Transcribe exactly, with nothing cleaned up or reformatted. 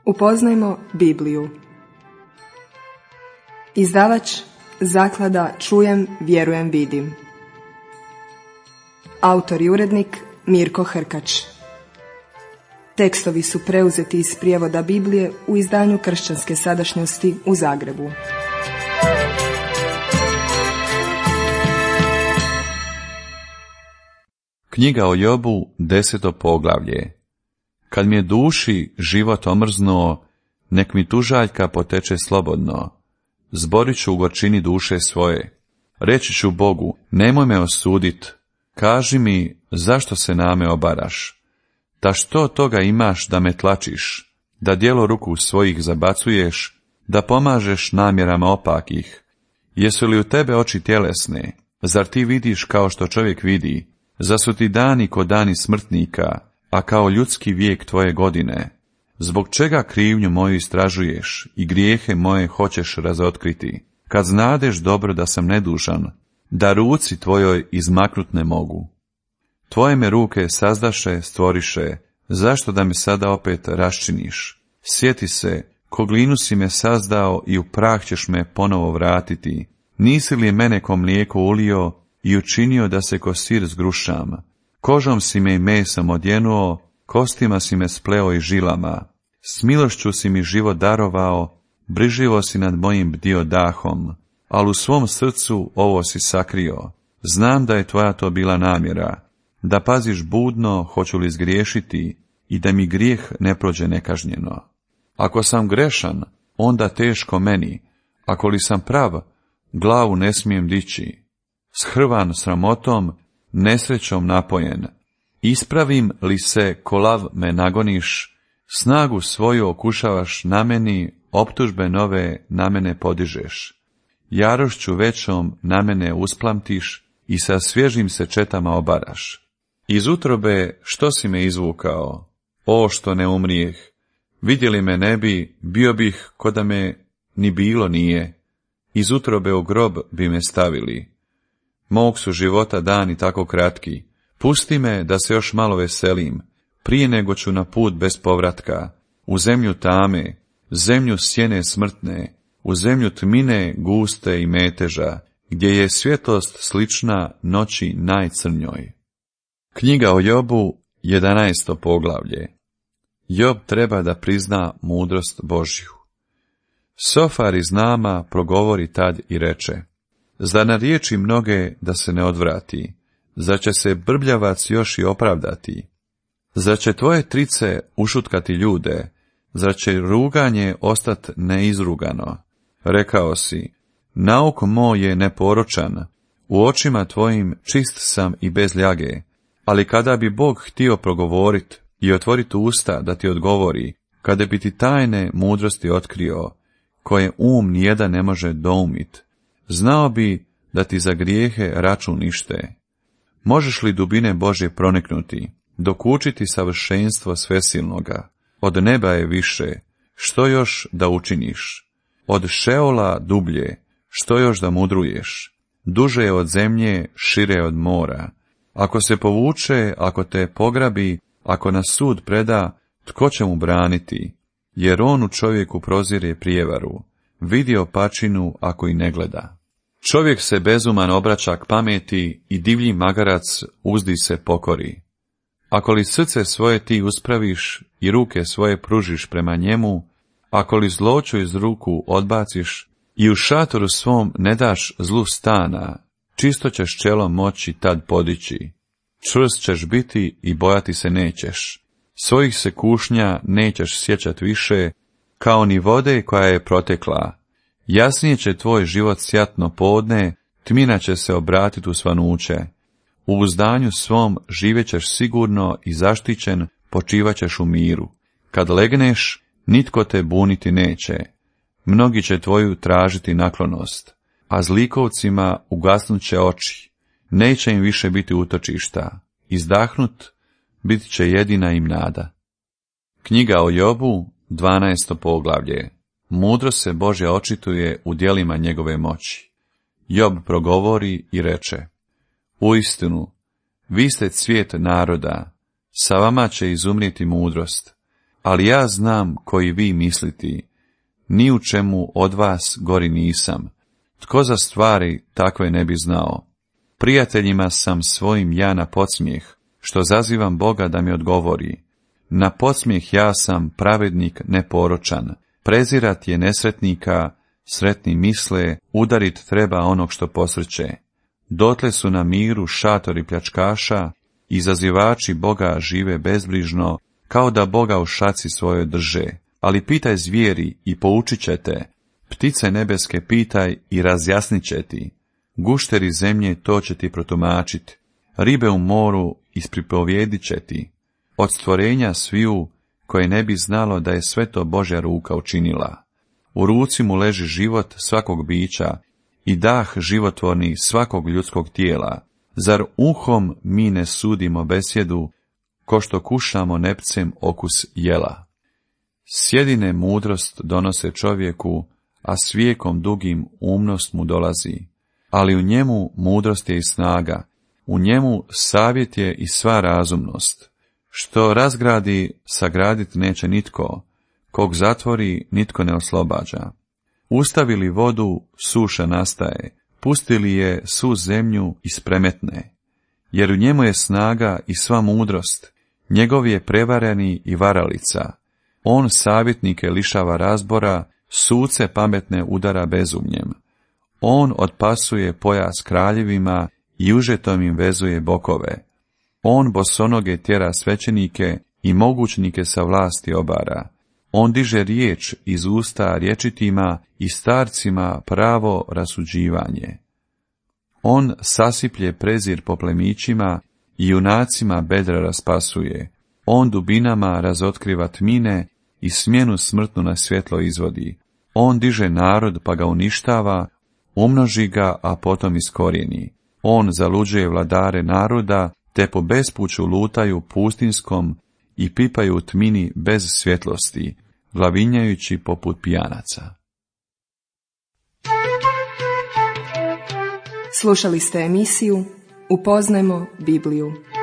Upoznajmo Bibliju. Izdavač Zaklada Čujem, vjerujem, vidim. Autor i urednik Mirko Hrkač. Tekstovi su preuzeti iz prijevoda Biblije u izdanju Kršćanske sadašnjosti u Zagrebu. Knjiga o Jobu, deseto poglavlje. Kad mi je duši život omrznuo, nek mi tužaljka poteče slobodno. Zborit ću u gorčini duše svoje. Reći ću Bogu, nemoj me osudit. Kaži mi, zašto se na me obaraš? Da što toga imaš da me tlačiš? Da djelo ruku svojih zabacuješ? Da pomažeš namjerama opakih? Jesu li u tebe oči tjelesne? Zar ti vidiš kao što čovjek vidi? Zar su ti dani ko dani smrtnika, a kao ljudski vijek tvoje godine? Zbog čega krivnju moju istražuješ i grijehe moje hoćeš razotkriti, kad znadeš dobro da sam nedužan, da ruci tvojoj izmaknut ne mogu? Tvoje me ruke sazdaše, stvoriše, zašto da me sada opet raščiniš? Sjeti se, ko glinu si me sazdao i u prah ćeš me ponovo vratiti. Nisi li mene ko mlijeko ulio i učinio da se ko sir zgrušam? Kožom si me i mesom odjenuo, kostima si me spleo i žilama. S milošću si mi život darovao, brižljivo si nad mojim bdio dahom, ali u svom srcu ovo si sakrio. Znam da je tvoja to bila namjera, da paziš budno hoću li zgriješiti i da mi grijeh ne prođe nekažnjeno. Ako sam grešan, onda teško meni, ako li sam prav, glavu ne smijem dići. Shrvan sramotom, nesrećom napojen. Ispravim li se ko lav me nagoniš, snagu svoju okušavaš na meni, optužbe nove na mene podižeš. Jarošću većom na mene usplamtiš i sa svježim se četama obaraš. Iz utrobe što si me izvukao? O, što ne umrijeh! Vidjeli me ne bi, bio bih ko da me ni bilo nije. Iz utrobe u grob bi me stavili. Mog su života dani tako kratki. Pusti me da se još malo veselim, prije nego ću na put bez povratka, u zemlju tame, zemlju sjene smrtne, u zemlju tmine guste i meteža, gdje je svjetlost slična noći najcrnjoj. Knjiga o Jobu, jedanaesto poglavlje. Job treba da prizna mudrost Božju. Sofar iz Nama progovori tad i reče: zar na riječi mnoge da se ne odvrati? Zar će se brbljavac još i opravdati? Zar će tvoje trice ušutkati ljude? Zar će ruganje ostat neizrugano? Rekao si, nauk moj je neporočan, u očima tvojim čist sam i bez ljage, ali kada bi Bog htio progovorit i otvorit usta da ti odgovori, kada bi ti tajne mudrosti otkrio, koje um nijedan ne može doumit, znao bi da ti za grijehe račun ište. Možeš li dubine Božje proniknuti, dokučiti savršenstvo svesilnoga? Od neba je više, što još da učiniš? Od Šeola dublje, što još da mudruješ? Duže je od zemlje, šire od mora. Ako se povuče, ako te pograbi, ako na sud preda, tko će mu braniti? Jer on u čovjeku prozire prijevaru, vidi opačinu ako i ne gleda. Čovjek se bezuman obraća k pameti i divlji magarac uzdi se pokori. Ako li srce svoje ti uspraviš i ruke svoje pružiš prema njemu, ako li zloću iz ruku odbaciš i u šatoru svom ne daš zlu stana, čisto ćeš čelo moći tad podići. Čvrst ćeš biti i bojati se nećeš. Svojih se kušnja nećeš sjećat više, kao ni vode koja je protekla. Jasnije će tvoj život sjatno podne, tmina će se obratiti u svanuće. U uzdanju svom živjećeš sigurno i zaštićen, počivaćeš u miru. Kad legneš, nitko te buniti neće. Mnogi će tvoju tražiti naklonost, a zlikovcima ugasnut će oči. Neće im više biti utočišta. Izdahnut bit će jedina im nada. Knjiga o Jobu, dvanaesto poglavlje. Mudro se Božja očituje u djelima njegove moći. Job progovori i reče: uistinu, vi ste cvijet naroda, sa vama će izumrijeti mudrost. ali ja znam koji vi misliti, ni u čemu od vas gori nisam. Tko za stvari takve ne bi znao? Prijateljima sam svojim ja na podsmijeh, što zazivam Boga da mi odgovori. Na podsmijeh ja sam pravednik neporočan, prezirat je nesretnika, sretni misle, udarit treba onog što posrće. Dotle su na miru šatori pljačkaša, izazivači Boga žive bezbrižno, kao da Boga u šaci svojoj drže. Ali pitaj zvijeri i poučit će te, ptice nebeske pitaj i razjasnit će ti, gušteri zemlje to će ti protumačit, ribe u moru ispripovijedit će ti, od stvorenja sviju koje ne bi znalo da je sve to Božja ruka učinila. U ruci mu leži život svakog bića i dah životvorni svakog ljudskog tijela. Zar uhom mi ne sudimo besjedu, ko što kušamo nepcem okus jela? Sjedine mudrost donose čovjeku, a s vijekom dugim umnost mu dolazi. Ali u njemu mudrost je i snaga, u njemu savjet je i sva razumnost. Što razgradi, sagradit neće nitko, kog zatvori nitko ne oslobađa. Ustavili vodu, suša nastaje, pustili je svu zemlju ispremetne, jer u njemu je snaga i sva mudrost, njegov je prevareni i varalica. On savjetnike lišava razbora, suce pametne udara bezumljem. On odpasuje pojas kraljevima i užetom im vezuje bokove. On bosonoge tjera svećenike i mogućnike sa vlasti obara. On diže riječ iz usta rječitima i starcima pravo rasuđivanje. On sasiplje prezir po plemićima i junacima bedra raspasuje. On dubinama razotkriva tmine i smjenu smrtnu na svjetlo izvodi. On diže narod pa ga uništava, umnoži ga, a potom iskorijeni. On zaluđuje vladare naroda, te po bespuću lutaju pustinskom i pipaju u tmini bez svjetlosti, glavinjajući poput pijanaca. Slušali ste emisiju Upoznajmo Bibliju.